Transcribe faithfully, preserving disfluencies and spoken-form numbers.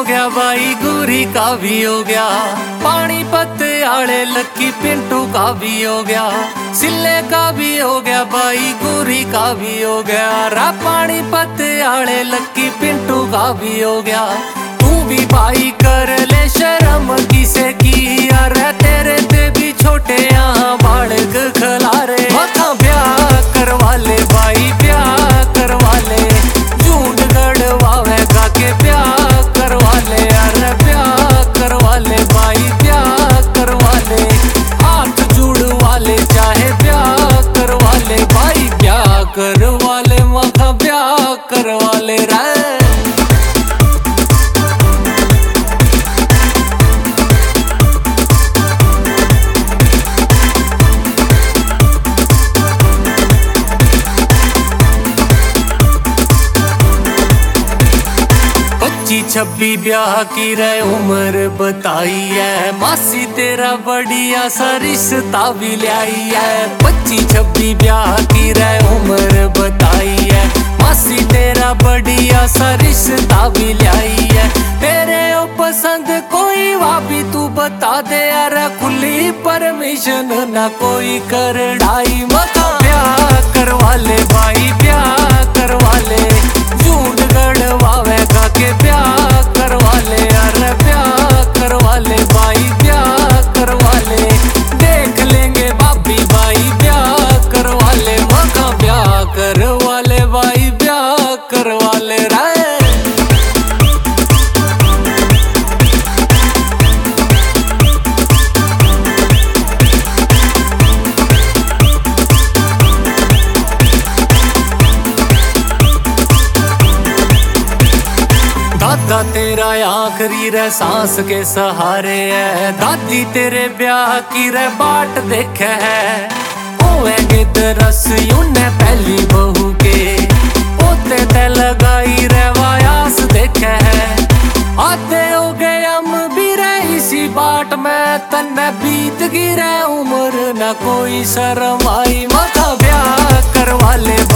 हो गया भाई गुरी का भी हो गया, पानीपत आले लक्की पिंटू का भी हो गया, सिल्ले का भी हो गया भाई गुरी का भी हो गया, रा पानीपत आले लक्की पिंटू का भी हो गया। तू भी भाई कर ले शर्म किसे की यार, तेरे ते भी छोटे यहाँ बालक खलारे, मथा ब्याह करवा ले भाई ब्याह करवा ले, झूठ गड़वावेगा के ब्याह करवा ले, अरे ब्याह करवा ले भाई ब्याह करवा ले, हाथ जुड़वा ले चाहे ब्याह करवा ले भाई ब्याह करवा ले, मथा ब्याह करवा ले रे। पच्चीस छब्बी ब्याह की रे उम्र बताई है, मासी तेरा बढ़िया सा रिश्ता भी लाई है। पच्चीस छब्बी ब्याह की रे उम्र बताई है, मासी तेरा बढ़िया सा रिश्ता भी लाई है। तेरे ओ पसंद कोई वाभी तू बता दे यार, खुली परमिशन ना कोई कर ढाई, मता ब्याह करवा ले भाई ब्याह करवा ले, झूठ गड़वावेगा के ब्याह करवा ले, अरे ब्याह करवा ले भाई ब्याह करवा ले, देख लेंगे भाभी भाई ब्याह करवा ले, मका ब्याह करवा ले भाई ब्याह करवा ले रे। दादा तेरा आखिरी रे सांस के सहारे है, दादी तेरे ब्याह की रे बाट देखे है, होएंगे तरस यूने पहली बहू के, पोते ते लगाई रे वायास देखे है, आते हो गए हम भी रे इसी बाट में, तन्ने बीत गिरे उम्र न कोई शर्म आई, मता ब्याह करवा ले